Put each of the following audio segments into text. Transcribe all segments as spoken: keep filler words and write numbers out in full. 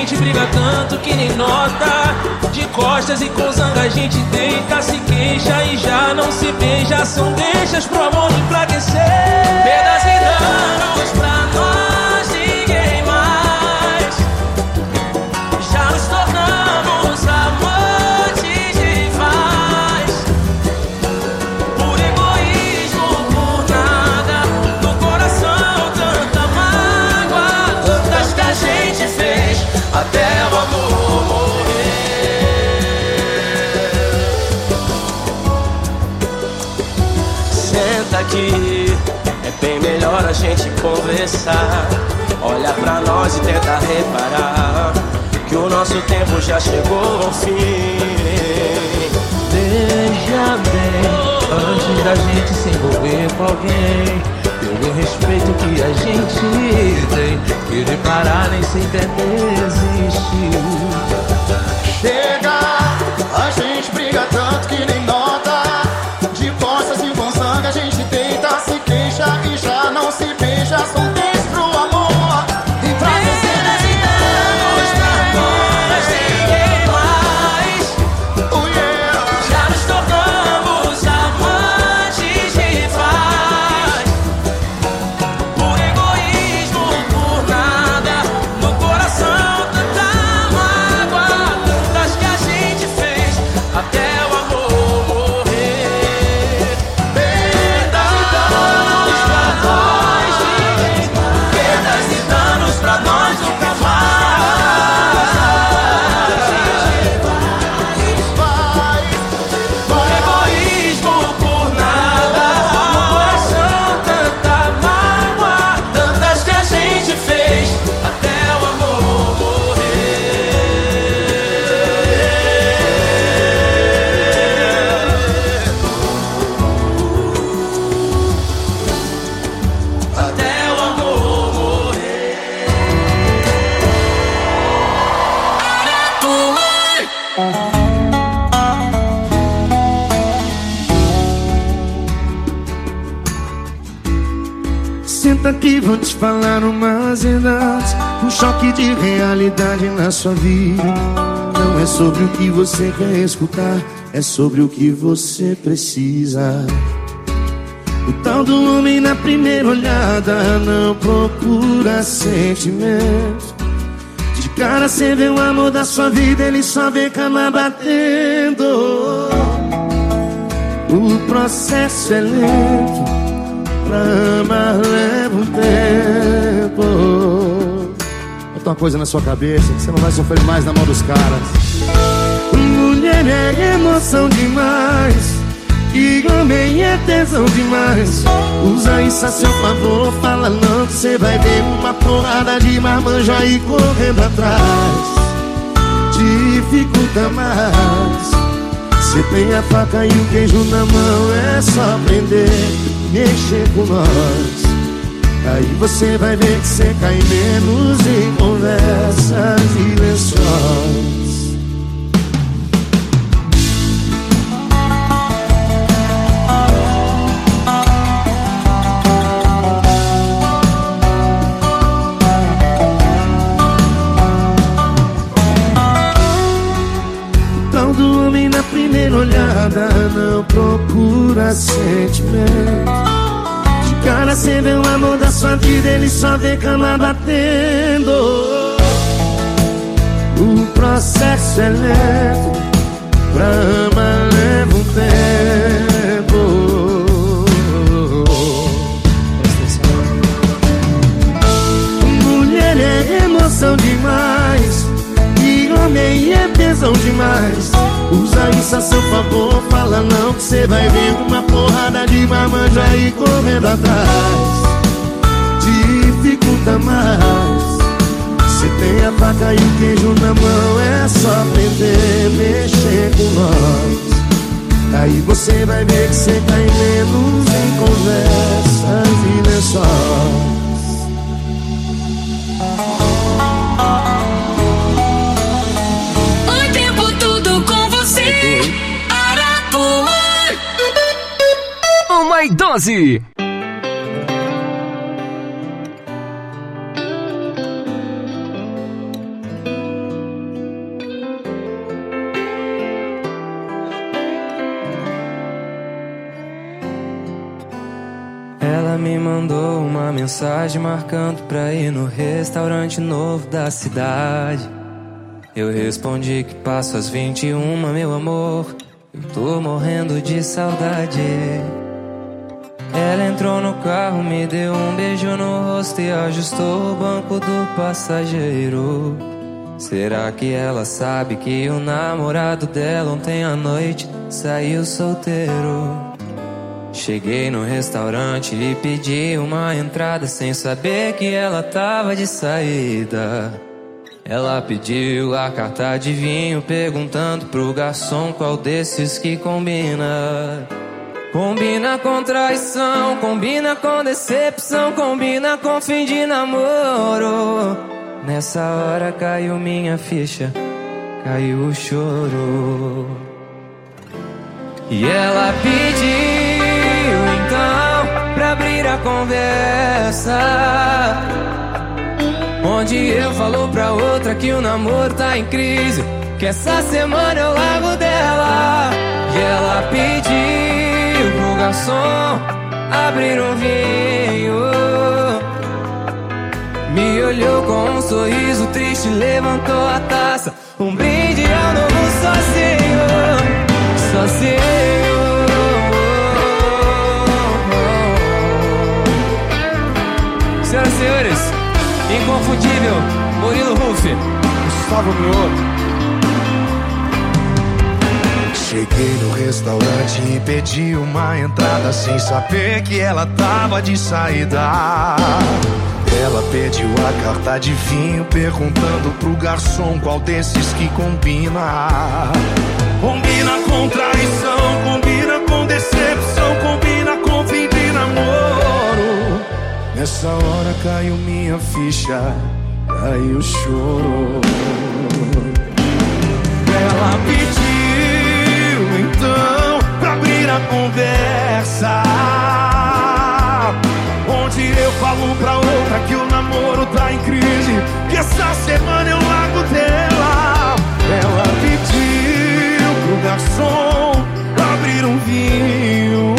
gente briga tanto que nem nota. De costas e com zanga a gente deita, se queixa e já não se beija. São deixas pro amor enfraquecer. Perdas e danos pra nós, ninguém mais. Já nos tornamos amantes rivais. Por egoísmo, por nada. No coração tanta mágoa, tantas que a gente fez até o amor morrer. Senta aqui, é bem melhor a gente conversar. Olha pra nós e tenta reparar que o nosso tempo já chegou ao fim. Veja bem, antes da gente se envolver com alguém, pelo respeito que a gente tem, que de parar nem sempre é desistir. Chega, a gente briga tanto que nem nota. De costas e com sangue a gente deita, se queixa e já não se beija. São três pro amor enfraquecer. Anos pra nós, ninguém mais. Oh yeah. Já nos tornamos amantes rivais. Por egoísmo, por nada. No coração tanta mágoa, tantas que a gente fez até o amor morrer. Perdas e danos pra nós, ninguém mais. Perdas e danos pra nós nunca mais. Por egoísmo, por nada. No coração tanta mágoa, tantas que a gente fez até o amor morrer. Até o amor morrer. Senta aqui, vou te falar umas verdades. Um choque de realidade na sua vida. Não é sobre o que você quer escutar, é sobre o que você precisa. O tal do homem na primeira olhada não procura sentimento. De cara cê vê o amor da sua vida, ele só vê cama batendo. O processo é lento, pra amar leva um tempo. Bota uma coisa na sua cabeça, que você não vai sofrer mais na mão dos caras. Mulher é emoção demais, e homem é tesão demais. Usa isso a seu favor, fala não, que cê vai ver uma porrada de marmanjo aí correndo atrás. Dificulta mais. Cê tem a faca e o queijo na mão, é só prender, mexer com nós. Aí você vai ver que cê cai menos em conversas e lençóis. Todo homem na primeira olhada não procura sentimento. De cara cê vê o amor da sua vida, ele só vê cama batendo. O processo é lento, pra amar leva um tempo. Mulher é emoção demais, e homem é tesão demais. Usa isso a seu favor, fala não, que cê vai ver uma porrada de marmanjo aí correndo atrás. Dificulta mais. Cê tem a faca e o queijo na mão, é só prender, mexer com nós. Aí você vai ver que cê cai menos em conversas e lençóis. Uma dose. Ela me mandou uma mensagem marcando pra ir no restaurante novo da cidade. Eu respondi que passo às vinte e uma, meu amor, eu tô morrendo de saudade. Ela entrou no carro, me deu um beijo no rosto e ajustou o banco do passageiro. Será que ela sabe que o namorado dela ontem à noite saiu solteiro? Cheguei no restaurante e pedi uma entrada sem saber que ela tava de saída. Ela pediu a carta de vinho perguntando pro garçom qual desses que combina. Combina com traição, combina com decepção, combina com fim de namoro. Nessa hora caiu minha ficha, caiu o choro. E ela pediu então pra abrir a conversa, onde eu falo pra outra que o namoro tá em crise, que essa semana eu largo dela. E ela pediu pro garçom abrir um vinho, me olhou com um sorriso triste, levantou a taça, um brinde ao novo sozinho, sozinho. Senhoras e senhores, inconfundível Murilo Huff, Gustavo Mioto. Cheguei no restaurante e pedi uma entrada sem saber que ela tava de saída. Ela pediu a carta de vinho perguntando pro garçom qual desses que combina. Combina com traição, combina com decepção, combina com fim de namoro. Nessa hora caiu minha ficha, caiu o choro. Ela pediu então pra abrir a conversa, onde eu falo pra outra que o namoro tá em crise, que essa semana eu largo dela. Ela pediu pro garçom abrir um vinho,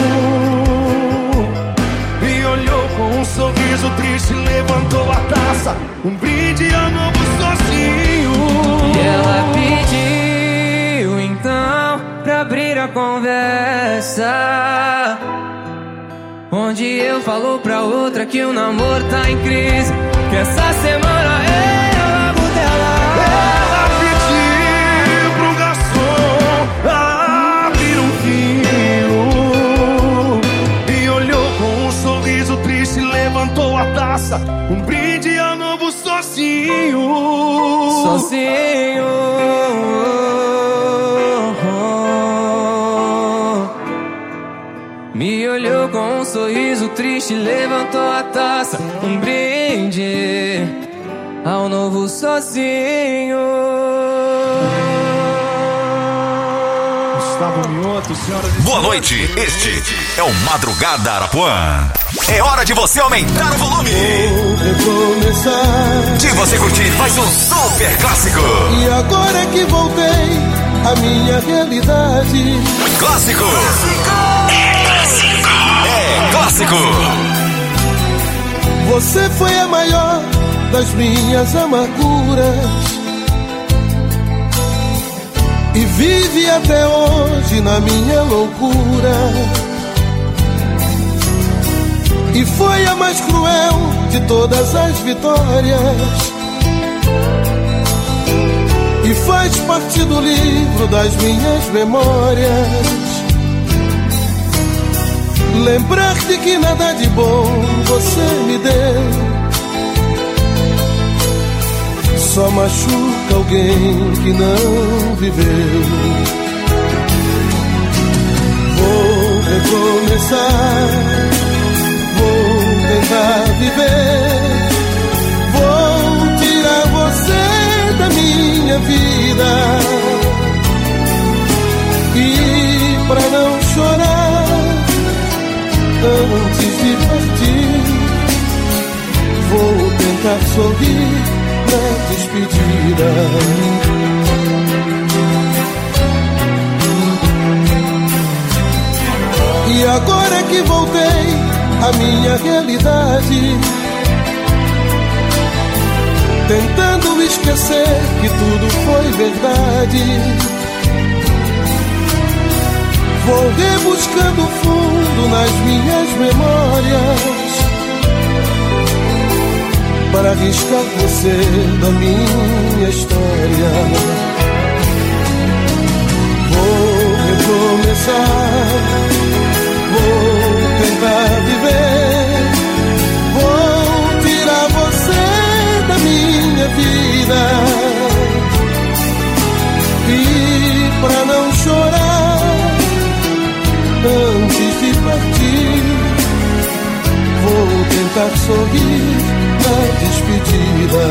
e olhou com um sorriso triste, levantou a taça, um brinde ao novo sozinho. E ela pediu então pra abrir a conversa, onde eu falo pra outra que o namoro tá em crise, que essa semana eu largo dela. Ela pediu pro garçom abrir um vinho, e olhou com um sorriso triste, levantou a taça, um brinde ao novo sozinho. Sozinho. Me olhou com um sorriso triste, levantou a taça, um brinde ao novo sozinho. Gustavo Mioto, senhoras e Boa noite, este é o Madrugada Arapuã. É hora de você aumentar o volume, de você curtir mais um super clássico. E agora que voltei à minha realidade. Clássico. É clássico. É clássico. Você foi a maior das minhas amarguras e vive até hoje na minha loucura. E foi a mais cruel de todas as vitórias, e faz parte do livro das minhas memórias. Lembrar-te que nada de bom você me deu, só machuca alguém que não viveu. Vou recomeçar, vou tentar viver, vou tirar você da minha vida. E pra não chorar antes de partir, vou tentar sorrir na despedida. E agora que voltei a minha realidade, tentando esquecer que tudo foi verdade. Vou rebuscando fundo nas minhas memórias para arriscar você da minha história. Vou recomeçar, vou tentar viver, vou tirar você da minha vida. E pra não chorar antes de partir, vou tentar sorrir na despedida.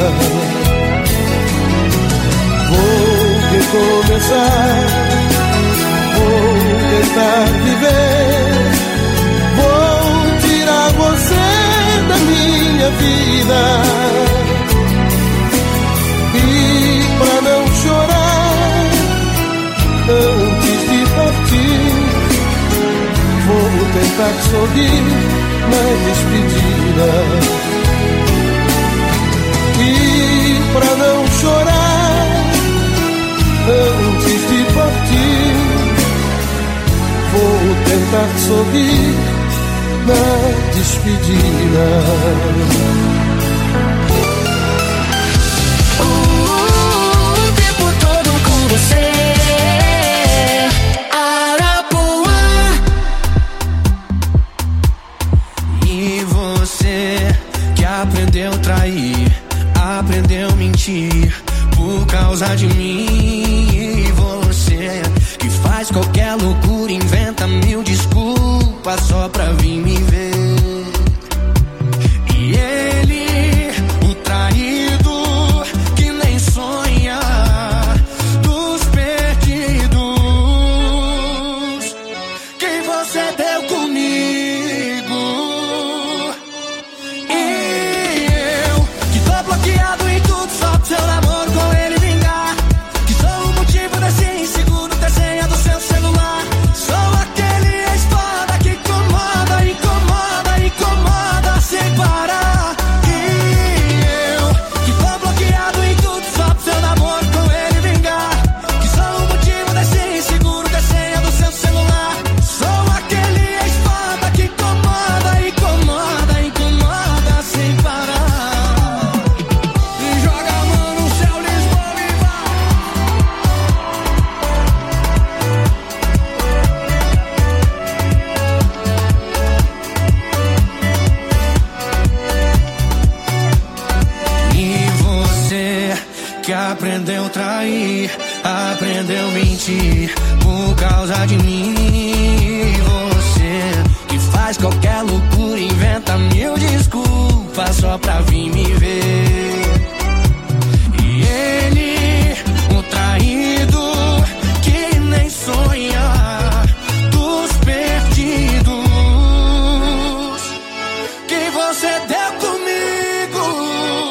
Vou recomeçar, vou tentar viver, vou tirar você da minha vida. E pra não chorar antes de partir, vou tentar sorrir na despedida. E pra não chorar antes de partir, vou tentar sorrir na despedida. O tempo todo com você, Arapuã. E você que aprendeu a trair, aprendeu a mentir por causa de mim. E você que faz qualquer loucura, inventa mil desculpas só pra vir me ver. E ele, o traído, que nem sonha dos perdidos que você deu comigo. E eu, que tô bloqueado em tudo só pro seu namoro com ele vingar, que sou o motivo desse inseguro desenho do seu celular. Sou aquele ex-foda que incomoda, incomoda, incomoda sem parar. E eu, que tô bloqueado em tudo só pro seu namoro com ele vingar, que sou o motivo desse inseguro desenho do seu celular. Sou aquele ex-foda que incomoda, incomoda, incomoda sem parar. E joga a mão no céu, Lisboa e vai. E você que aprendeu a trair, aprendeu a mentir por causa de mim. E você que faz qualquer loucura, inventa mil desculpas só pra vir me ver. E ele, o traído, que nem sonha dos perdidos que você deu comigo.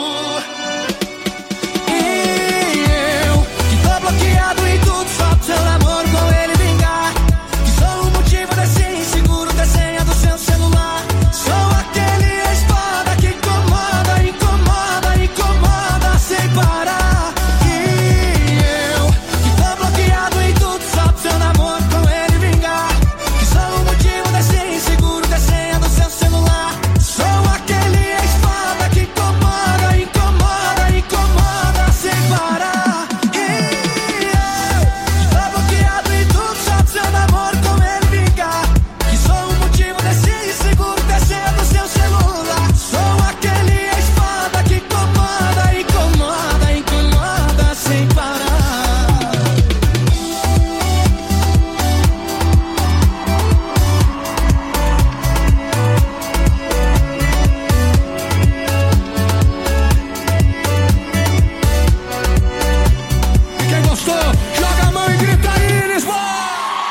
E eu, que tô bloqueado em tudo só pro seu namoro com ele vingar, que sou o motivo desse inseguro desenho do seu celular. Sou aquele ex-foda que incomoda, incomoda, incomoda sem parar. E eu, que tô bloqueado em tudo só pro seu namoro com ele vingar, que sou o motivo desse inseguro desenho do seu celular. Sou aquele ex-foda que incomoda, incomoda, incomoda sem parar. E eu, que tô bloqueado em tudo só pro seu namoro com ele vingar, que sou o motivo desse inseguro desenho do seu celular. Sou aquele ex-foda que incomoda, incomoda, incomoda sem parar. E quem gostou, joga a mão e grita aí, Lisboa!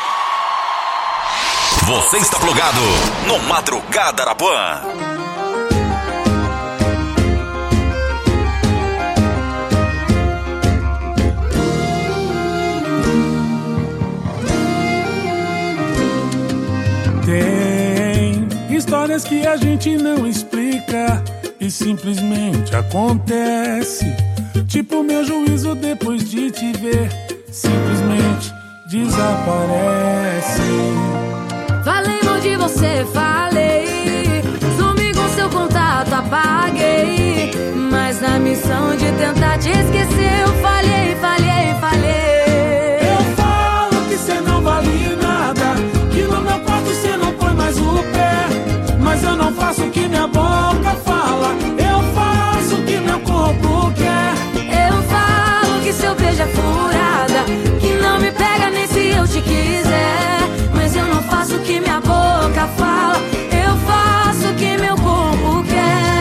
Você está plugado no Madrugada Arapuã. Tem Histórias que a gente não explica e simplesmente acontece. Tipo meu juízo depois de te ver, simplesmente desaparece. Falei mal de você, falei. Sumi com seu contato, apaguei. Mas na missão de tentar te esquecer, eu falhei, falhei, falhei. Eu falo que cê não vale nada, que no meu quarto cê não põe mais o pé. Mas eu não faço o que minha boca fala, eu faço o que meu corpo quer. Eu falo que seu beijo é furada, que não me pega nem se eu te quiser. Mas eu não faço o que minha boca fala, eu faço o que meu corpo quer.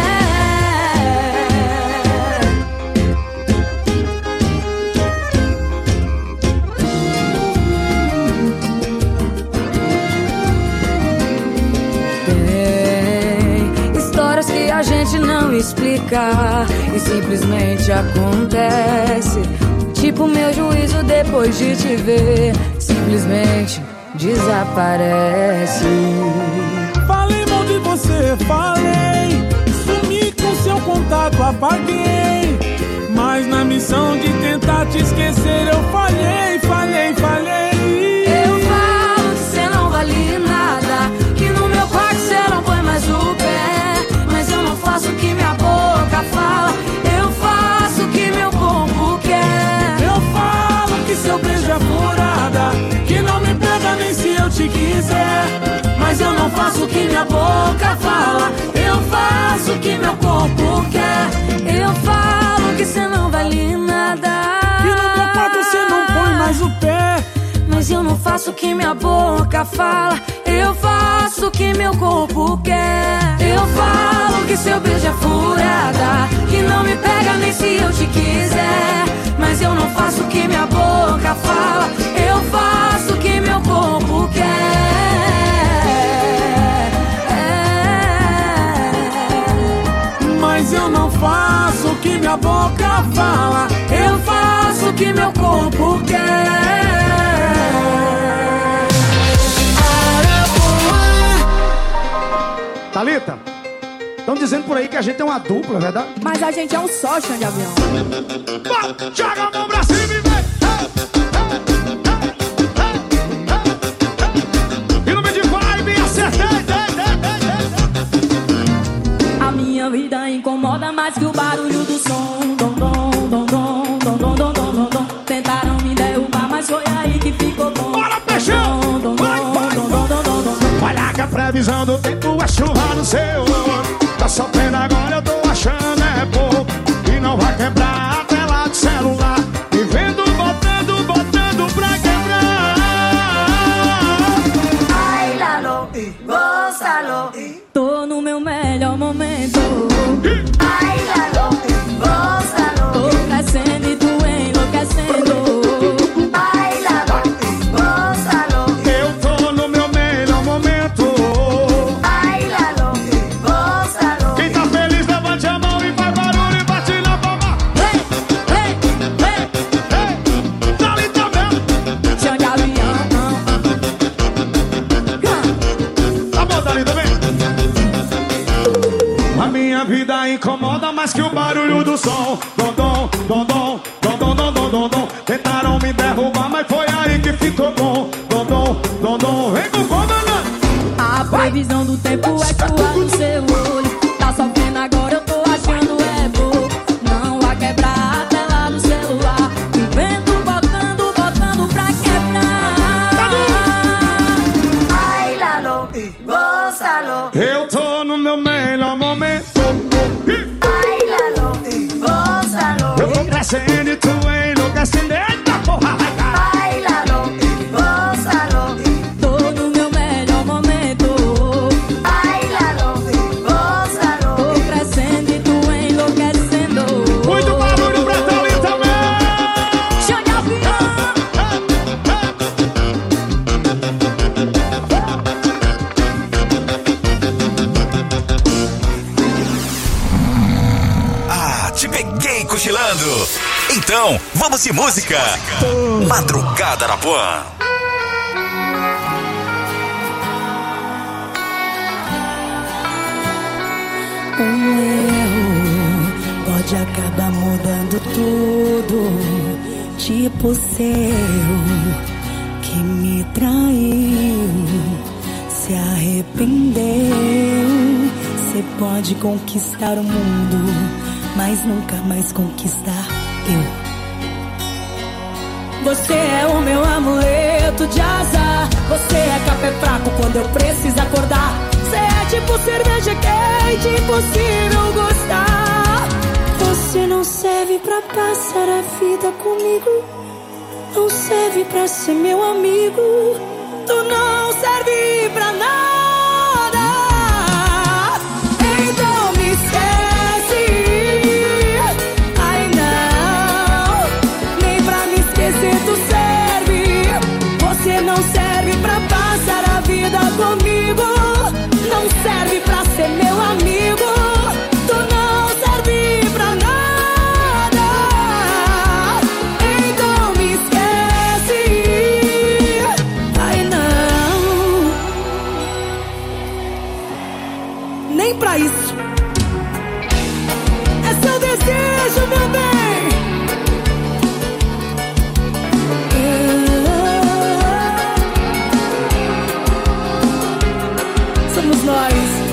Tem histórias que a gente não explica e simplesmente acontece. Tipo meu juízo depois de te ver, simplesmente desaparece. Falei mal de você, falei. Sumi com seu contato, apaguei. Mas na missão de tentar te esquecer, eu falhei, falhei, falhei. Eu falo que cê não vale nada, que no meu quarto cê não põe mais o pé. Mas eu não faço o que minha boca fala, eu faço o que meu corpo quer. Eu falo que seu beijo é furada, que não me pega nem se eu te quiser. Mas eu não faço o que minha boca fala, eu faço o que meu corpo quer. Eu falo que cê não vale nada, que no meu quarto cê não põe mais o pé. mas eu não faço o que minha boca fala, eu faço o que meu corpo quer. Eu falo que seu beijo é furada, que não me pega nem se eu te quiser. Mas eu não faço o que minha boca fala, eu faço o que meu corpo quer. Mas eu não faço o que minha boca fala, eu faço o que meu corpo quer. Thalita, estão dizendo por aí que a gente é uma dupla, é verdade? Mas a gente é um só, chão de avião. Bora, joga a mão pra cima e vem! E no meio de vibe, acertei! A minha vida incomoda mais que o barulho do som. Dom, dom, dom, dom, dom, dom, dom, dom, dom, dom. Tentaram me derrubar, mas foi aí que ficou bom. Bora, peixão! Dom, dom, Vai, vai! dom, dom, dom, dom, dom. Olha que a previsão do tempo é chuva no seu olho. Tá sofrendo agora, eu tô achando é pouco. E não vai quebrar a tela do celular. Me vendo, botando, botando pra quebrar. Ai, Lalo, gózalo. Tô no meu melhor momento. Ai, Lalo, gózalo. Tô crescendo e tu enlouquecendo. Ai, Lalo, gózalo. Eu tô no meu melhor momento. Ai, Lalo, gózalo. Quem tá feliz, levante a mão e faz barulho e bate na palma. Hey, hey, hey. Ei, Thalita mesmo. Chão de avião. Tá bom, Thalita, vem. A minha vida incomoda mais que o barulho do som. Dom, dom, dom, dom, dom, dom, dom, dom, dom, dom. Tentaram me derrubar, mas foi aí que ficou bom. Dom, dom, dom, dom, vem com o comandante. A previsão do tempo é chuva no seu olho. Tá sofrendo agora, eu tô achando é pouco. Não vai quebrar a tela do celular. O vento botando, botando pra quebrar. Ai, Lalo, gózalo. Eu tô no meu melhor momento. Ai, Lalo, gózalo. Eu tô crescendo e tu enlouquecendo. Eita porra, vai cá. Ai, Lalo, gózalo. Tô no meu melhor momento. Ai, Lalo, gózalo. Tô crescendo e tu enlouquecendo. Muito barulho pra Thalita mesmo. Chão de avião. Ah, te peguei cochilando. Então, vamos de música. Madrugada Arapuã. tudo, tipo seu, que me traiu, se arrependeu. Você pode conquistar o mundo, mas nunca mais conquistar eu. Você é o meu amuleto de azar. Você é café fraco quando eu preciso acordar. Você é tipo cerveja quente, impossível gostar. Você não serve pra passar a vida comigo, não serve pra ser meu amigo. Tu não serve pra nada, então me esquece. Ai não, nem pra me esquecer tu serve. Você não serve pra passar a vida comigo, não serve pra ser meu amigo. Tu não serve pra nada, então me esquece. Ai não, nem pra isso. É seu desejo, meu bem. Somos nós.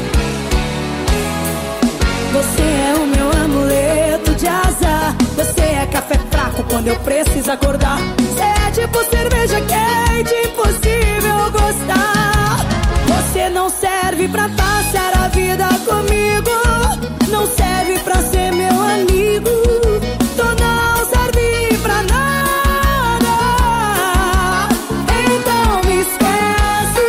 Você é o meu amuleto de azar. Você é café fraco quando eu preciso acordar. Você é tipo cerveja quente, impossível gostar. Você não serve pra passar a vida comigo, não serve pra ser meu amigo. Tu não serve pra nada, então me esquece.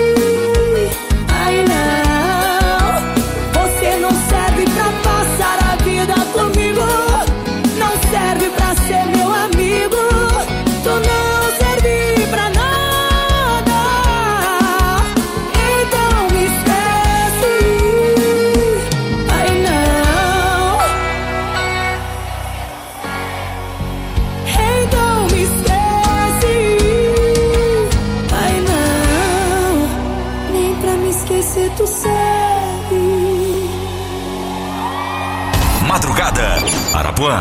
Ai não, você não serve pra passar a vida comigo, não serve pra ser meu amigo. Tu não serve pra nada, então me esquece. Ai não, então me esquece. Ai não, nem pra me esquecer tu serve. Madrugada Arapuã.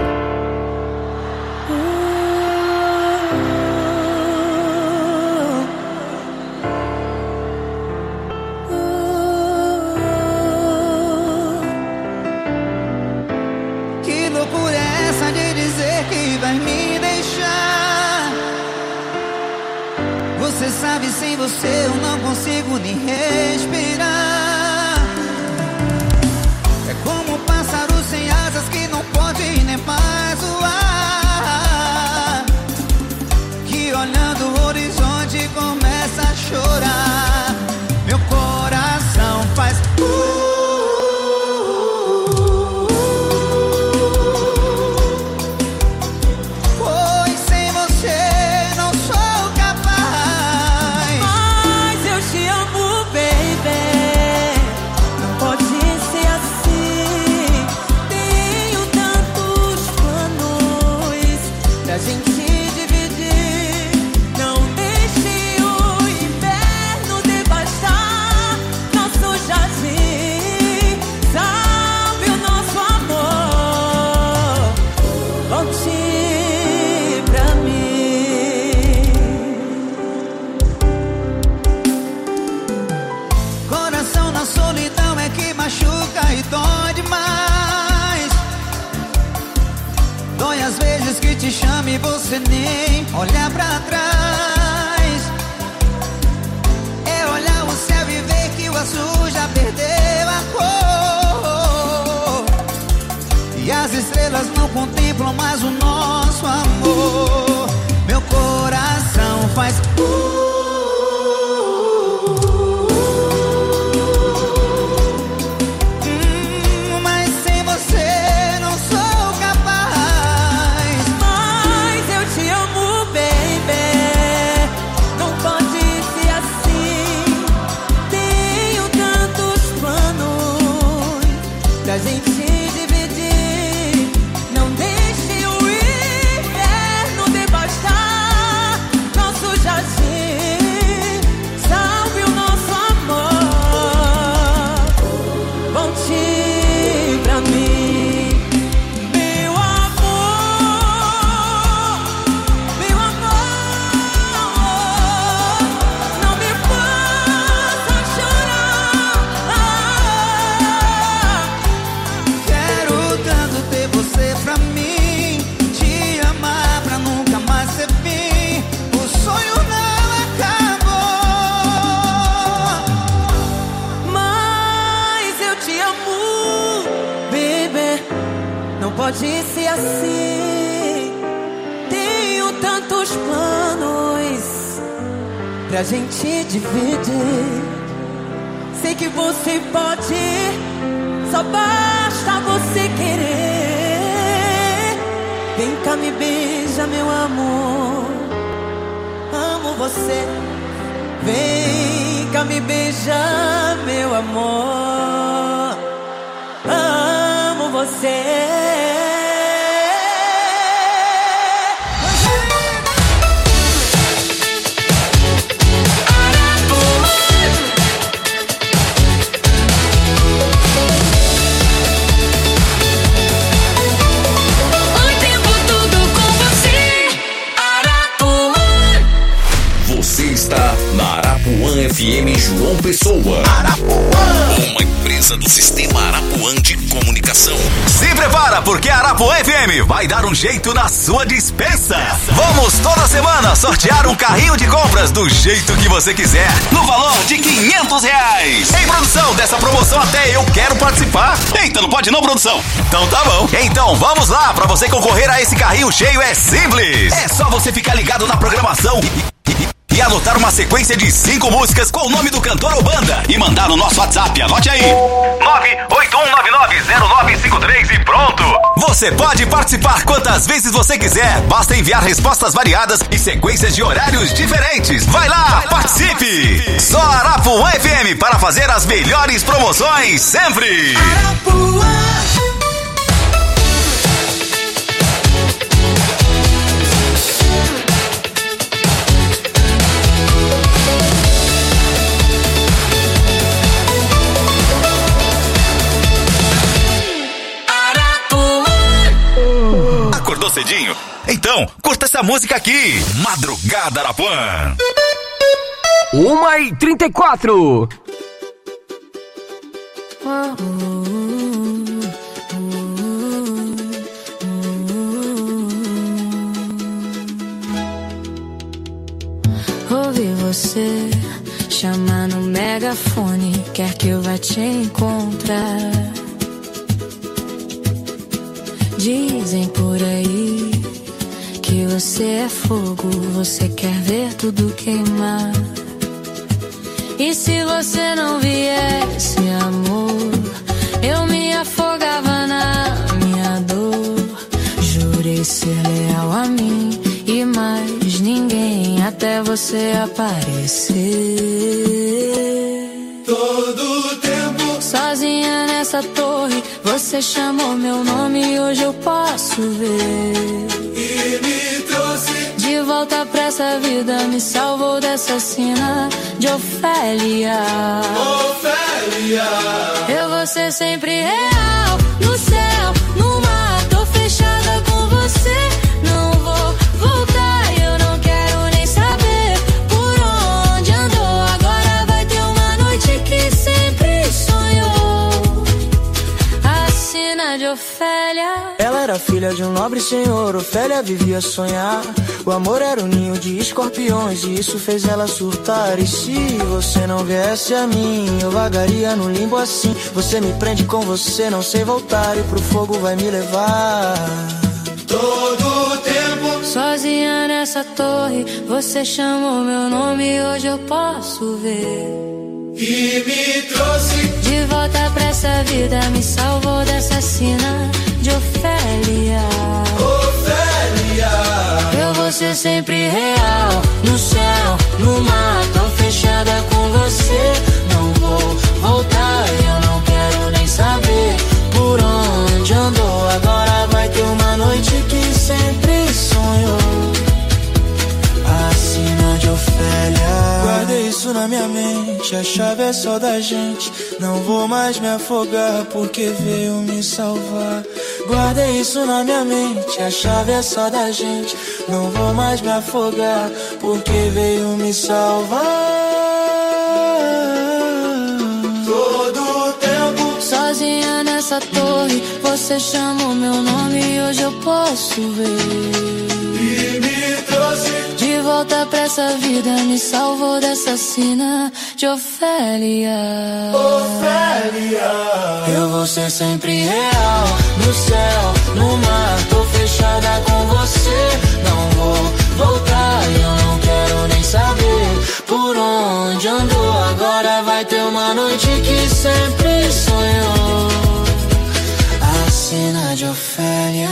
Que loucura é essa de dizer que vai me deixar? Você sabe, sem você eu não consigo nem respirar. É como um pássaro sem asas que não pode nem mais voar, que olhando o horizonte começa a chorar. Meu coração faz uh, pois sem você não sou capaz. Mas eu te amo, baby. Não pode ser assim. Tenho tantos planos pra gente dividir. Não deixe o inverno devastar nosso jardim. Salve o nosso amor. Volte pra mim. Coração na solidão é que machuca e dói demais. Dói às vezes que te chama e você nem olha pra trás. É olhar o céu e ver que o azul já perdeu a cor, e as estrelas não contemplam mais o nosso amor. Meu coração faz uh, hum, mas sem você não sou capaz. Mas eu te amo, baby. Não pode ser assim. Tenho tantos planos pra gente dividir. Não deixe o inverno devastar nosso jardim. pode ser assim. Tenho tantos planos pra gente dividir. Sei que você pode, só basta você querer. Vem cá, me beija, meu amor. Amo você. Vem cá, me beija, meu amor. Amo você. Está na Arapuã F M João Pessoa. Arapuã, uma empresa do Sistema Arapuã de Comunicação. Se prepara, porque a Arapuã F M vai dar um jeito na sua dispensa. Vamos toda semana sortear um carrinho de compras do jeito que você quiser, no valor de quinhentos reais. Em produção dessa promoção, até eu quero participar. Eita, não pode não, produção? Então tá bom. Então vamos lá, pra você concorrer a esse carrinho cheio é simples. É só você ficar ligado na programação e E anotar uma sequência de cinco músicas com o nome do cantor ou banda e mandar no nosso WhatsApp. Anote aí: nove oito um nove nove zero nove cinco três e pronto. Você pode participar quantas vezes você quiser. Basta enviar respostas variadas e sequências de horários diferentes. Vai lá, Vai lá participe. participe! Só Arapuã F M para fazer as melhores promoções sempre. Arapuã. Acordou cedinho? Então, curta essa música aqui. Madrugada Arapuã. uma e trinta e quatro. Ouvi você chamar no megafone, quer que eu vá te encontrar. Dizem por aí que você é fogo, você quer ver tudo queimar. E se você não viesse, amor, eu me afogava na minha dor. Jurei ser leal a mim e mais ninguém, até você aparecer. Todo tempo sozinha nessa torre, você chamou meu nome e hoje eu posso ver. E me trouxe de volta pra essa vida, me salvou dessa cena de Ofélia. Ofélia, eu vou ser sempre real, no céu, no mar, tô fechada com você. Não vou voltar, eu não quero nem saber por onde andou. Agora vai ter uma noite que sempre sonhou, a cena de Ofélia. Ela era filha de um nobre senhor, Ofélia vivia a sonhar. O amor era um ninho de escorpiões e isso fez ela surtar. E se você não viesse a mim, eu vagaria no limbo assim. Você me prende com você, não sei voltar, e pro fogo vai me levar. Todo tempo sozinha nessa torre, você chamou meu nome e hoje eu posso ver. E me trouxe de volta pra essa vida, me salvou dessa cena de Ofélia. Ofélia, eu vou ser sempre real, no céu, no mar, tô fechada com você. Não vou voltar, eu não quero nem saber por onde andou. Agora vai ter uma noite que sempre sonhou, a cena de Ofélia. Guardei isso na minha mente, a chave é só da gente. Não vou mais me afogar porque veio me salvar. Guardei isso na minha mente, a chave é só da gente. Não vou mais me afogar porque veio me salvar. Todo tempo sozinha nessa torre, você chamou meu nome e hoje eu posso ver. E me trouxe de volta pra essa vida, me salvou dessa sina de Ofélia. Ofélia. Eu vou ser sempre real, no céu, no mar, tô fechada com você. Não vou voltar e eu não quero nem saber por onde andou. Agora vai ter uma noite que sempre sonhou, a cena de Ofélia.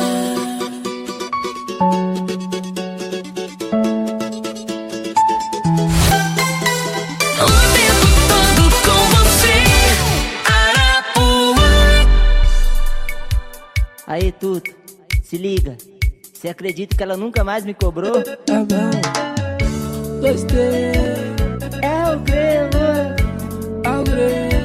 Aí, Tuto, se liga. Você acredita que ela nunca mais me cobrou? Tá bom. Dois, três. É o Grelo. É o Grelo.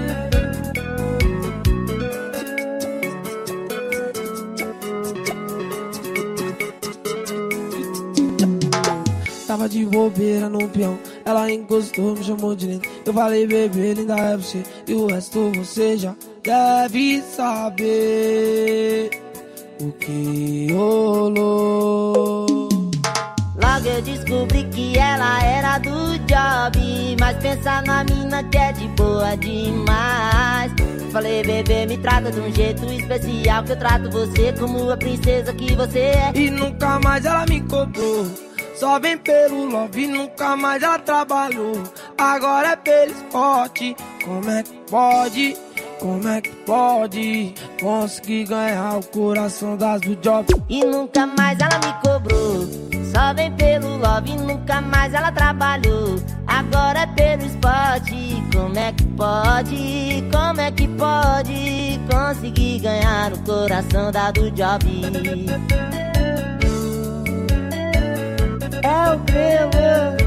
Tava de bobeira no peão, ela encostou, me chamou de lindo. Eu falei, bebê, linda é você, e o resto você já deve saber o que rolou. Logo eu descobri que ela era do job, mas pensa na mina que é de boa demais. Falei, bebê, me trata de um jeito especial, que eu trato você como a princesa que você é. E nunca mais ela me cobrou, só vem pelo love, nunca mais ela trabalhou. Agora é pelo esporte, como é que pode? Como é que pode conseguir ganhar o coração das do job? E nunca mais ela me cobrou, só vem pelo love, nunca mais ela trabalhou. Agora é pelo esporte, como é que pode? Como é que pode conseguir ganhar o coração da do job? É o Grelo.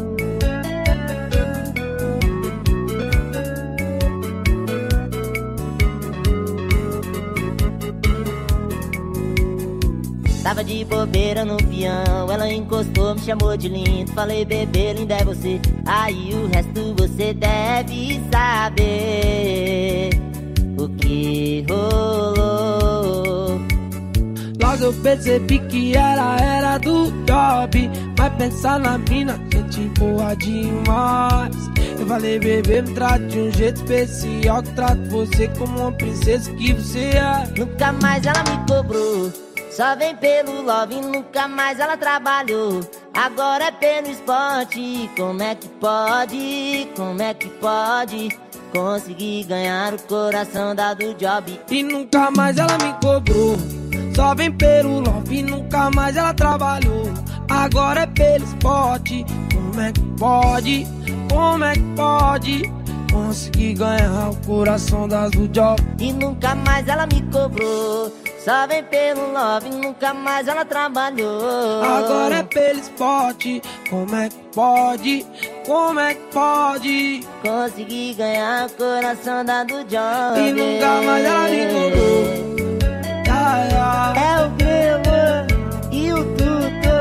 Tava de bobeira no peão, ela encostou, me chamou de lindo. Falei, bebê, linda é você, aí o resto você deve saber o que rolou. Logo eu percebi que ela era do job, mas pensar na mina, gente boa demais. Eu falei, bebê, me trate de um jeito especial, que trato você como uma princesa que você é. Nunca mais ela me cobrou, só vem pelo love, nunca mais ela trabalhou. Agora é pelo esporte, como é que pode? Como é que pode conseguir ganhar o coração da do job? E nunca mais ela me cobrou, só vem pelo love, nunca mais ela trabalhou. Agora é pelo esporte, como é que pode? Como é que pode conseguir ganhar o coração das do job? E nunca mais ela me cobrou, só vem pelo love, nunca mais ela trabalhou. Agora é pelo esporte, como é que pode? Como é que pode conseguir ganhar o coração da do job? E nunca mais ela me cobrou. Yeah, yeah. É o Grelo e o Tuto.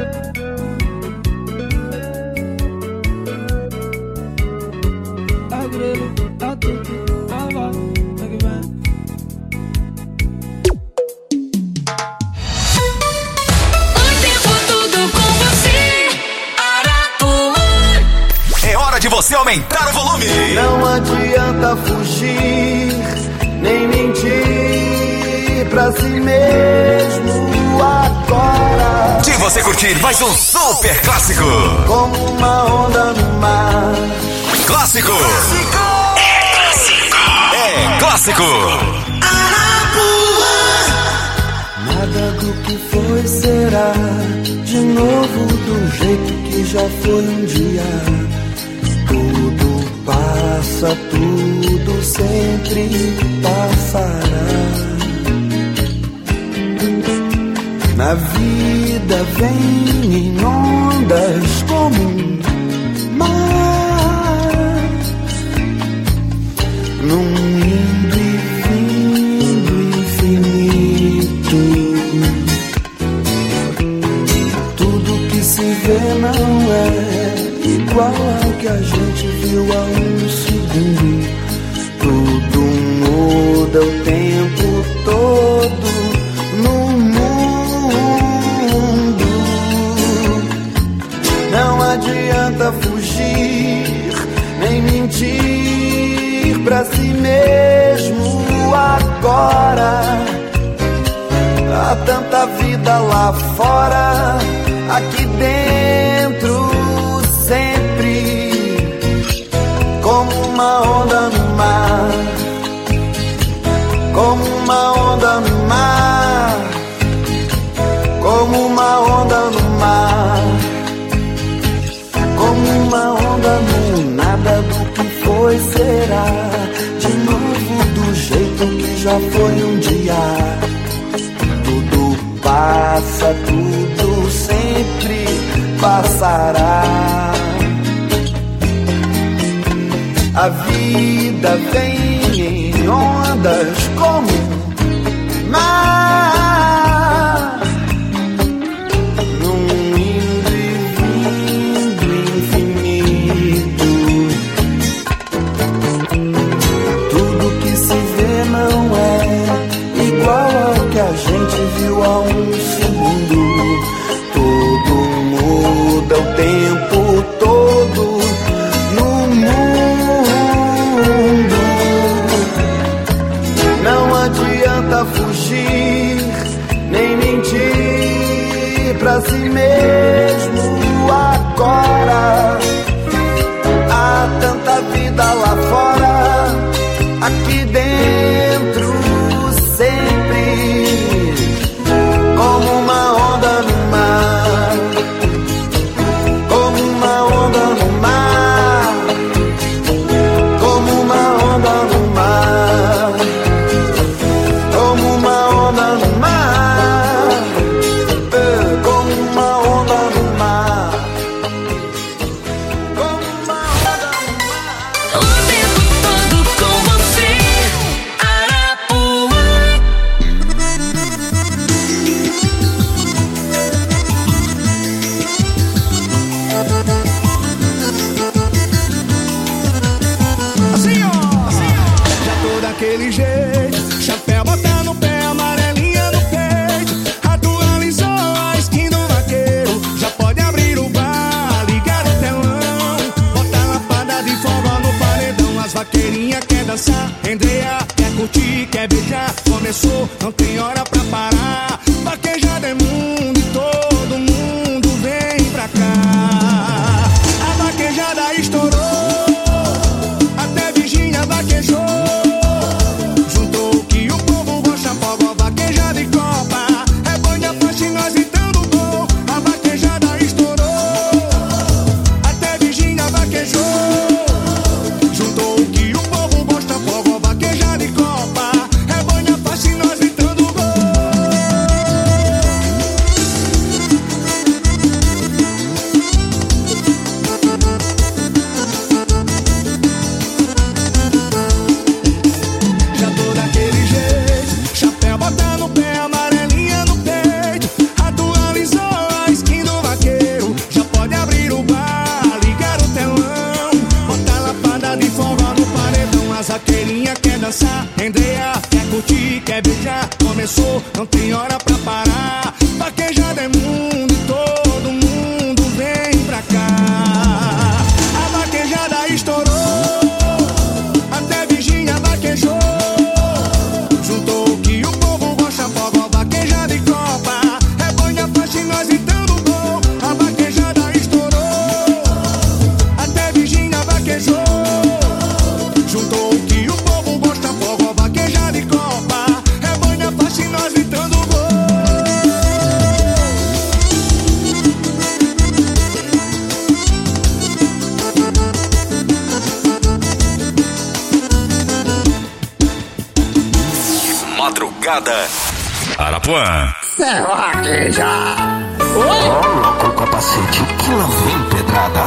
É o Grelo, é o Tuto. Ah, vai, vai que vai. De você aumentar o volume. Não adianta fugir, nem mentir pra si mesmo agora. De você curtir mais um super clássico. Como uma onda no mar. Clássico. Clássico. É clássico. É clássico. Arapuã. Nada do que foi será de novo do jeito que já foi um dia. Tudo passa, tudo sempre passará. Na vida vem em ondas como um mar, num indo e vindo infinito. Tudo que se vê não é igual ao que a gente viu há um segundo. Tudo muda o tempo todo no mundo. Não adianta fugir, nem mentir pra si mesmo agora. Há tanta vida lá fora, aqui dentro sempre como uma onda no mar, como uma onda no mar, como uma onda no mar, como uma onda no nada. Do que foi será de novo do jeito que já foi um dia. Tudo passa, tudo sempre passará. A vida vem em ondas como mar, num indo e vindo infinito. Tudo que se vê não é igual ao que a gente viu há um segundo. Tudo muda o tempo todo no mundo. Não adianta fugir, nem mentir pra si mesmo agora. Há tanta vida lá fora, aqui dentro sempre como uma onda no mar, como uma onda no mar, como uma onda no mar, como uma onda no mar, como uma onda no mar, como uma onda no mar. O tempo todo com você, Arapuã. Assim, ó. Já tô daquele jeito, chapéu botar no pé, amarelinha no peito. Atualizou a skin do vaqueiro. Já pode abrir o bar, ligar o telão, botar lapada de forró no paredão. As vaqueirinhas quer dançar, Andrea quer curtir, quer beijar. Começou, não tem hora pra parar. Vaquejada é mundo e todo mundo vem pra cá. A vaquejada estourou, até Virgínia vaquejou. Juntou o que o povo gosta, forró, vaquejada e copa. É banha, faixa e nós gritando gol. A vaquejada estourou, até Virgínia vaquejou. Juntou o que o povo gosta, forró, vaquejada e copa. É banha, faixa e nós gritando gol. Já tô daquele jeito, chapéu botar no pé, amarelinha no peito. Atualizou a skin do vaqueiro. Já pode abrir o bar, ligar o telão, botar lapada de forró no paredão. As vaqueirinhas quer dançar, Andrea quer curtir, quer beijar. Começou, não tem hora pra parar. Vaquejada é mundo e todo mundo vem pra cá. A vaquejada estourou, até Virgínia vaquejou. Juntou o que o povo gosta, forró, vaquejada e copa. É banha, faixa e nós gritando gol. A vaquejada estourou, até Virgínia vaquejou. Juntou o que o povo gosta, forró, vaquejada e copa. É banha, faixa e nós gritando gol. Madrugada Arapuã. É vaquejar. Coloca o capacete que lá vem pedrada.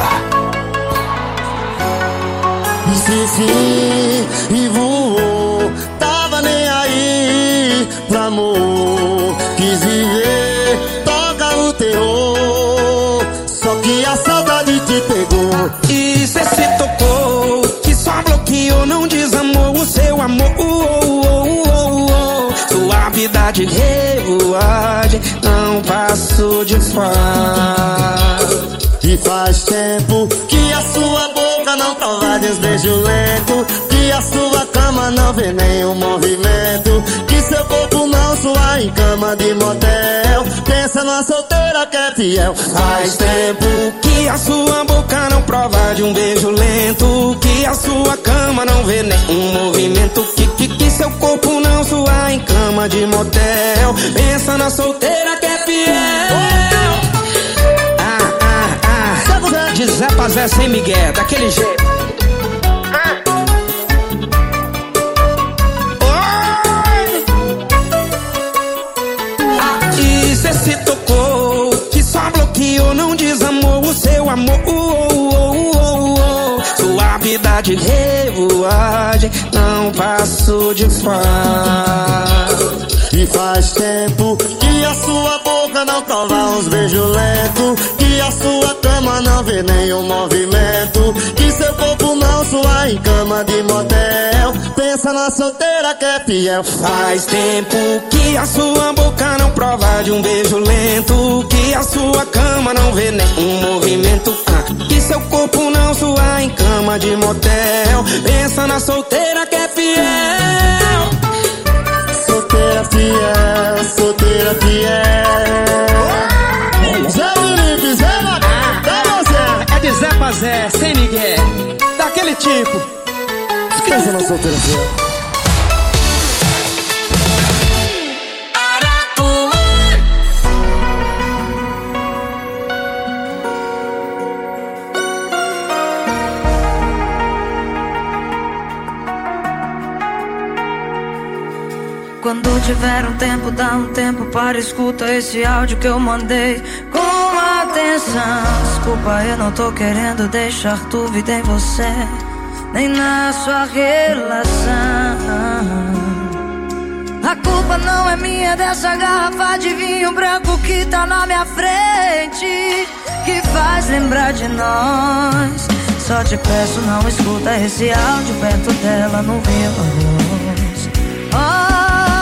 Esqueci e voou, tava nem aí pra amor. Quis viver, toca o terror, só que a saudade te pegou. E cê se tocou, que só bloqueou, não desarmou o seu amor, oh, oh, oh, oh. Suavidade, revoagem, não passo de fase. E faz tempo que a sua boca não prova desbeijo lento, que a sua cama não vê nenhum movimento, que seu corpo não sua em cama de motel. Pensa numa solteira que é fiel. Faz tempo que a sua boca não prova de um beijo lento, que a sua cama não vê nenhum movimento, que, que, que seu corpo não sua em cama de motel. Pensa na solteira que é fiel. Ah, ah, ah. De Zé pra Zé sem Miguel, daquele jeito. Cê se tocou, que só bloqueou, não desamou o seu amor, oh, oh, oh, oh. Suavidade, revoagem, não passo de fase. E faz tempo que a sua boca não prova uns beijos lentos, que a sua cama não vê nenhum movimento, que seu corpo não sua em cama de motel. Pensa na solteira que é fiel. Faz tempo que a sua boca não prova de um beijo lento, que a sua cama não vê nenhum movimento, ah, que seu corpo não sua em cama de motel. Pensa na solteira que é fiel. Solteira fiel, solteira fiel. Zé Felipe, Zé Macaco, é você. É de Zé pra Zé, sem Miguel, daquele tipo. Pensa na solteira fiel. Quando tiver um tempo, dá um tempo para escuta esse áudio que eu mandei com atenção. Desculpa, eu não tô querendo deixar dúvida em você, nem na sua relação. A culpa não é minha dessa garrafa de vinho branco que tá na minha frente, que faz lembrar de nós. Só te peço, não escuta esse áudio perto dela no viva voz. Oh,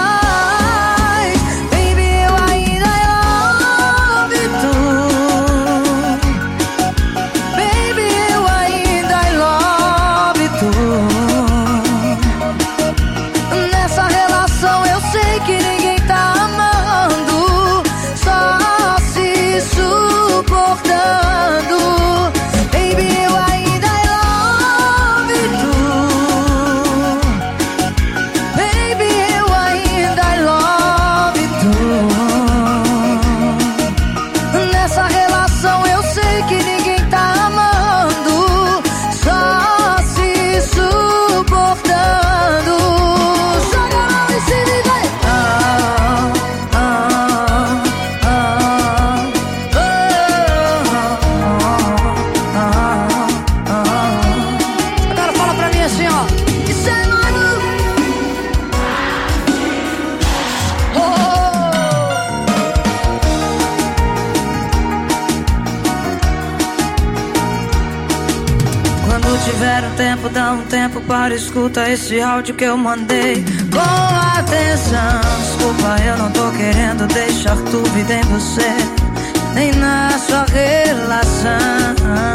dá um tempo para escuta esse áudio que eu mandei com atenção. Desculpa, eu não tô querendo deixar dúvida em você, nem na sua relação.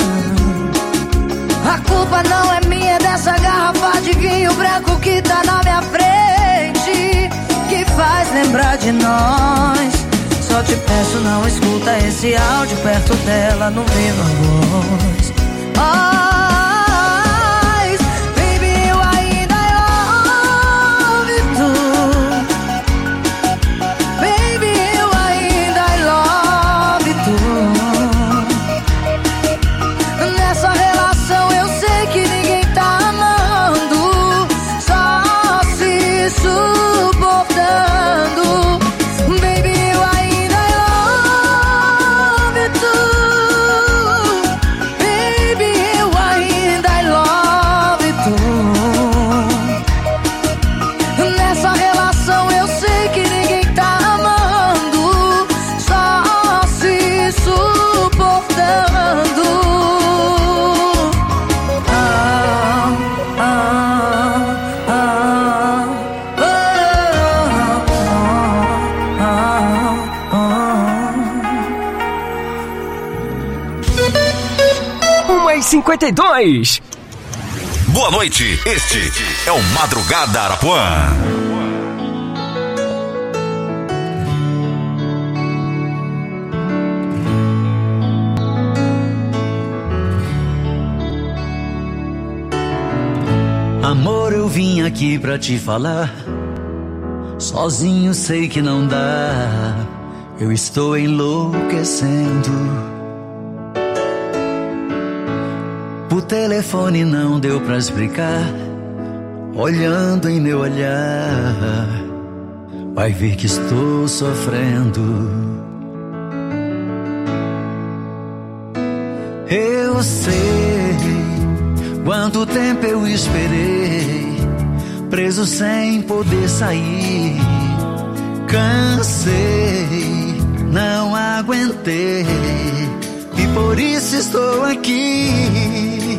A culpa não é minha dessa garrafa de vinho branco que tá na minha frente, que faz lembrar de nós. Só te peço, não escuta esse áudio perto dela no viva voz. Oh, Baby, cinquenta e dois. Boa noite, este é o Madrugada Arapuã. Amor, eu vim aqui pra te falar. Sozinho sei que não dá. Eu estou enlouquecendo. O telefone não deu pra explicar. Olhando em meu olhar, vai ver que estou sofrendo. Eu sei quanto tempo eu esperei, preso sem poder sair. Cansei, não aguentei, e por isso estou aqui.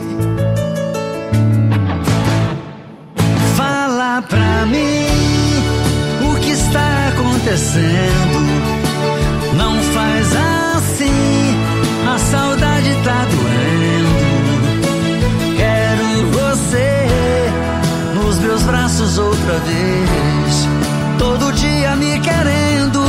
Fala pra mim o que está acontecendo. Não faz assim, a saudade tá doendo. Quero você nos meus braços outra vez, todo dia me querendo.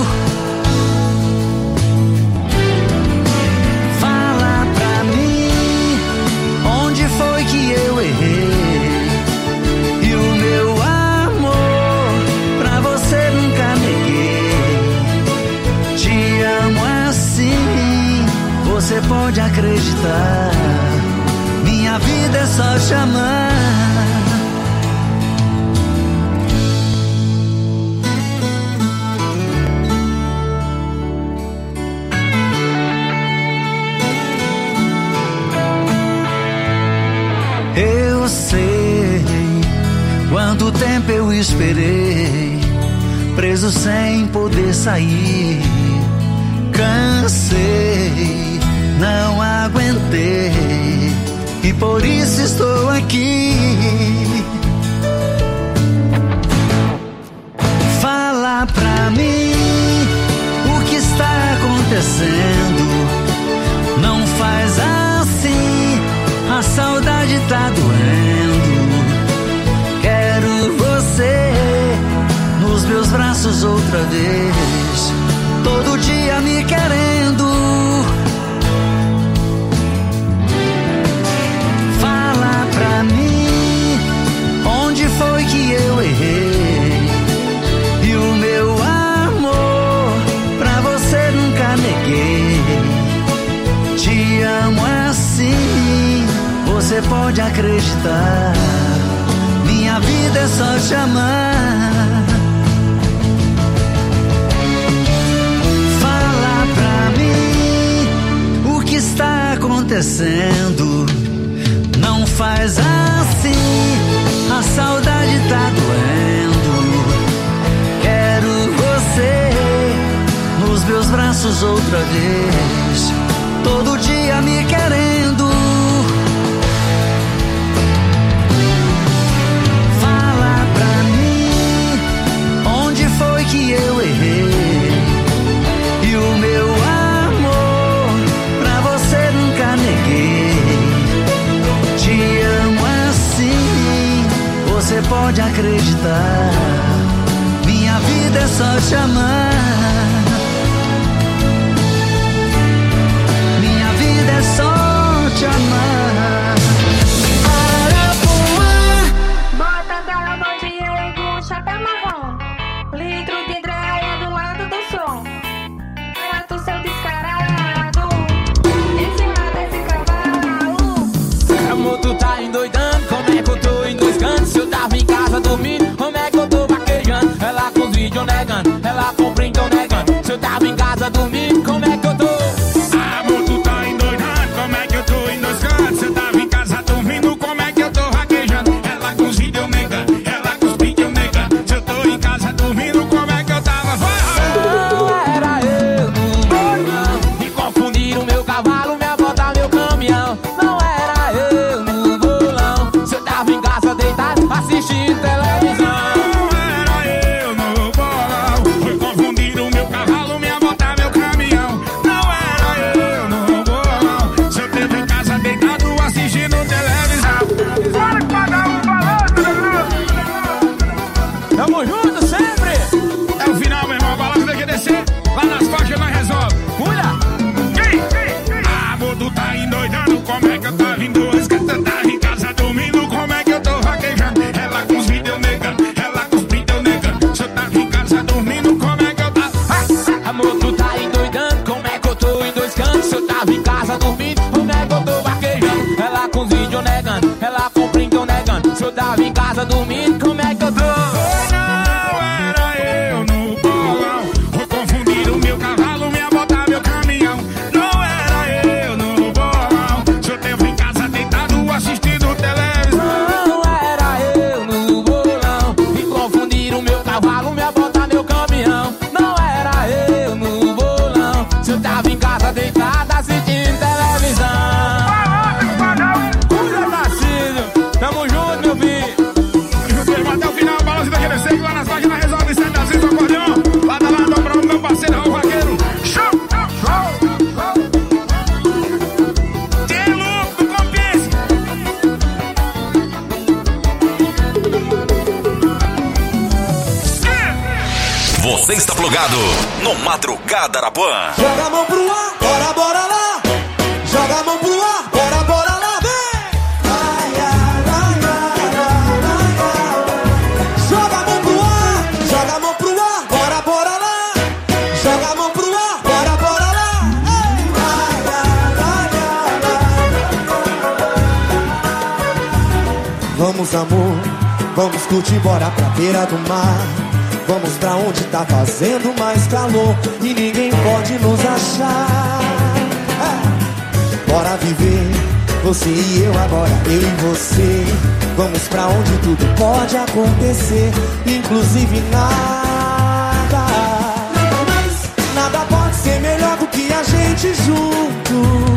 Fala pra mim onde foi que eu errei, e o meu amor pra você nunca neguei. Te amo assim, você pode acreditar. Minha vida é só te amar. Eu sei quanto tempo eu esperei, preso sem poder sair. Cansei, não aguentei, e por isso estou aqui. Fala pra mim o que está acontecendo. Não faz assim, a saudade tá doendo. Quero você nos meus braços outra vez, todo dia me querendo. Fala pra mim onde foi que eu errei, e o meu amor pra você nunca neguei. Te amo assim, você pode acreditar. Minha vida é só te amar. Fala pra mim o que está acontecendo. Não faz assim, a saudade tá doendo. Quero você nos meus braços outra vez, todo dia me querendo. Fala pra mim onde foi que eu errei, e o meu amor pra você nunca neguei. Te amo assim, você pode acreditar. Minha vida é só te amar. Minha vida é só te amar. Arapuã, bota aquela bandinha com um chapéu marrom, litro de dreia do lado do som. Mato seu descarado, esse mata esse cavalo. Amor, tu tá endoidando, como é que eu tô endoiscando? Se eu tava em casa dormindo, como é que eu tô vaquejando? Ela com os vídeos negando, ela com o print negando. Se eu tava em casa dormindo, como é que eu tô? Amor, tu tá endoidando, como é que eu tô endoiscando? Você está plugado no Madrugada Arapuã. Joga a mão pro ar, bora, bora lá. Joga a mão pro ar, bora, bora lá, vem. Ai, ai, ai, ai, ai, ai. Joga a mão pro ar, joga a mão pro ar, bora, bora lá. Joga a mão pro ar, bora, bora lá. Ai, ai, ai, ai, ai. Vamos, amor, vamos curtir, bora pra beira do mar. Vamos pra onde tá fazendo mais calor e ninguém pode nos achar. É. Bora viver, você e eu agora, eu e você. Vamos pra onde tudo pode acontecer, inclusive nada. Nada pode ser melhor do que a gente junto.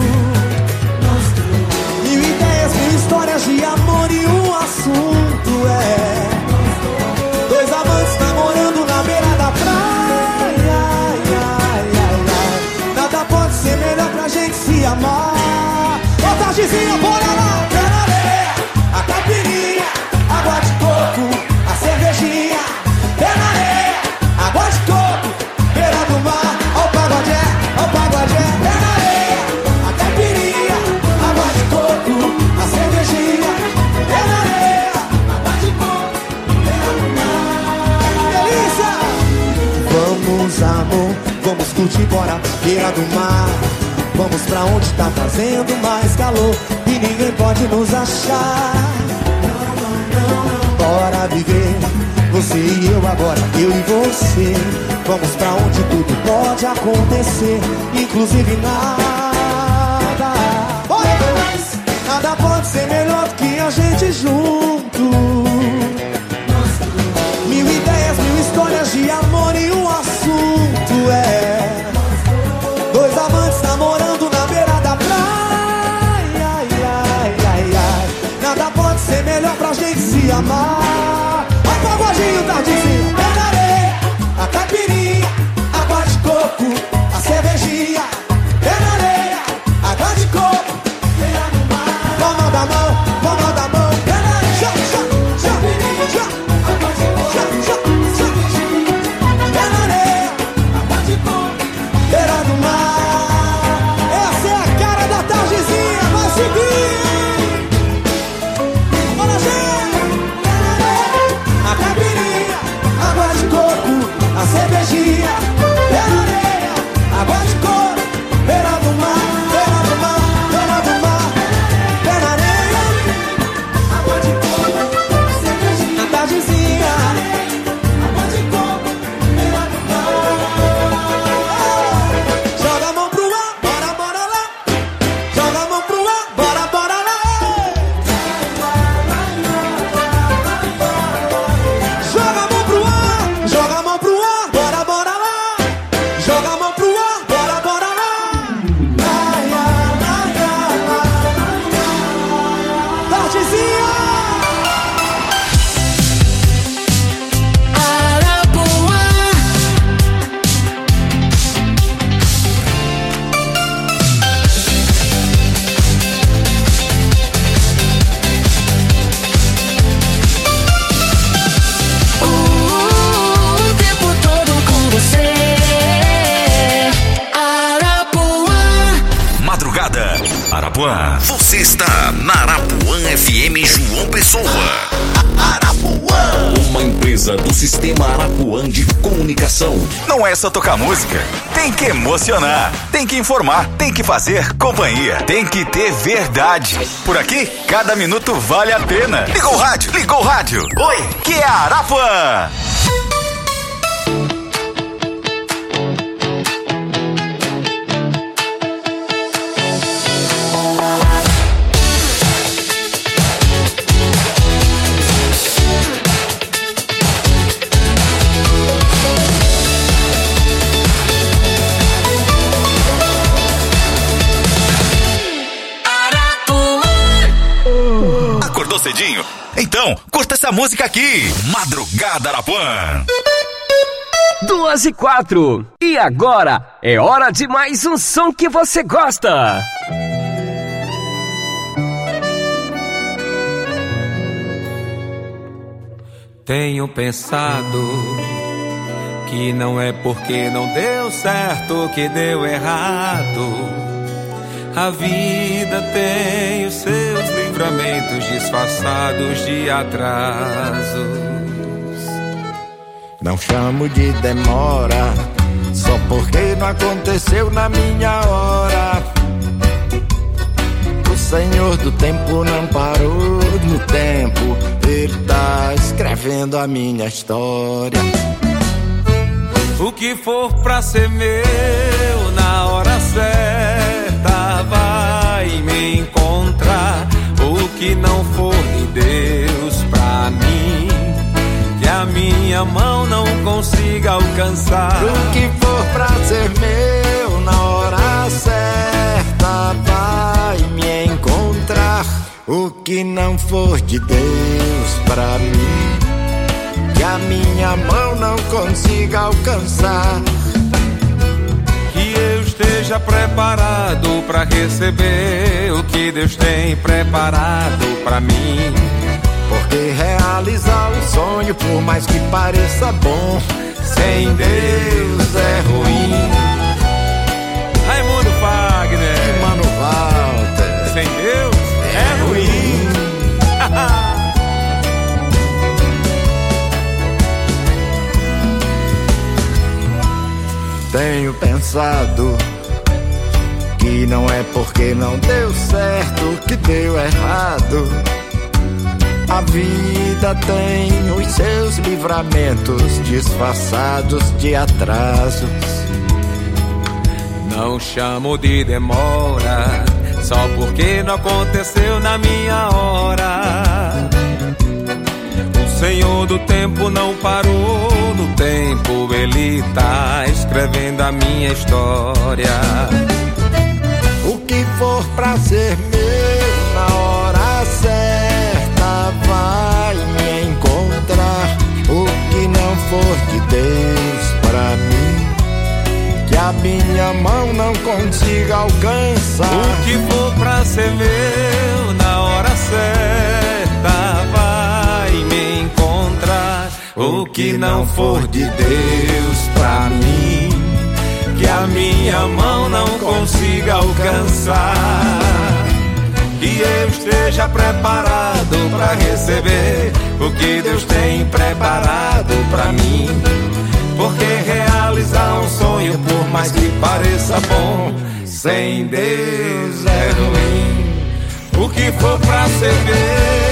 Mil ideias, mil histórias de amor e um assunto é dois amantes namorando na beira da praia. Ai, ai, ai, ai. Nada pode ser melhor pra gente se amar. Ô Tardezinha, bora lá. Pé na areia, a caipirinha, água de coco, a cervejinha. Pé na areia, água de coco, beira do mar. Ó o pagodé, ó o pagodé. Pé na areia, a caipirinha, água de coco, a cervejinha. Pé na areia, água de coco, beira do mar. Delícia! Vamos, amor, vamos curtir, bora pra beira do mar. Vamos pra onde tá fazendo mais calor e ninguém pode nos achar. Bora viver, você e eu agora, eu e você. Vamos pra onde tudo pode acontecer, inclusive nada. Bora mais! Nada pode ser melhor do que a gente junto. Mil ideias, mil histórias de amor e um assunto é dois amantes namorando na beira da praia. Ai, ai, ai, ai. Nada pode ser melhor pra gente se amar. Ó pagodinho, Tardezinha. Pé na areia, a caipirinha, água de coco, a cervejinha. Pé na areia, água de coco, beira do mar. Vamos dar mão, vamos dar mão. Pé na areia, já, já, já, já. Água de coco, já, já, cervejinha. Pé na areia, água de coco, beira do mar. Essa é a cara da Tardezinha, vai seguir. Bora, gente! A caipirinha, água de coco, a cervejinha. Pé na areia, água de coco, beira do mar, beira do mar, beira do mar. Pé na areia, água de coco, a cervejinha. A Tardezinha, água de coco, beira do mar. Joga a mão pro ar, bora, bora lá. Joga a mão pro ar, bora, bora lá. Joga a mão pro ar, joga a mão pro ar, bora, bora lá. Joga a mão pro ar, bora, bora lá. Ai, ai, ai, ai, ai. Tardezinha! O tempo todo com você, Arapuã. Madrugada Arapuã. Você está na Arapuã F M João Pessoa. Arapuã. Uma empresa do Sistema Arapuã de Comunicação. Não é só tocar música. Tem que emocionar. Tem que informar. Tem que fazer companhia. Tem que ter verdade. Por aqui, cada minuto vale a pena. Ligou o rádio. Ligou o rádio. Oi, que é a Arapuã. Acordou cedinho? Então, curta essa música aqui. Madrugada Arapuã. Duas e quatro. E agora é hora de mais um som que você gosta. Tenho pensado que não é porque não deu certo que deu errado. A vida tem os seus livramentos disfarçados de atrasos. Não chamo de demora, só porque não aconteceu na minha hora. O Senhor do tempo não parou no tempo, Ele tá escrevendo a minha história. O que for pra ser meu na hora certa vai me encontrar. O que não for de Deus pra mim, que a minha mão não consiga alcançar. O que for pra ser meu na hora certa vai me encontrar. O que não for de Deus pra mim, que a minha mão não consiga alcançar. Que eu esteja preparado pra receber o que Deus tem preparado pra mim. Porque realizar um sonho, por mais que pareça bom, sem Deus é ruim. Raimundo Fagner, Mano Walter, sem Deus é, é ruim. Tenho pensado que não é porque não deu certo que deu errado. A vida tem os seus livramentos disfarçados de atrasos. Não chamo de demora, só porque não aconteceu na minha hora. O Senhor do tempo não parou no tempo, Ele tá escrevendo a minha história. O que for pra ser meu na hora certa vai me encontrar. O que não for de Deus pra mim, que a minha mão não consiga alcançar. O que for pra ser meu na hora certa vai me encontrar. O que não for de Deus pra mim, que a minha mão não consiga alcançar. Que eu esteja preparado pra receber o que Deus tem preparado pra mim. Porque realizar um sonho, por mais que pareça bom, sem Deus é ruim. O que for pra ser meu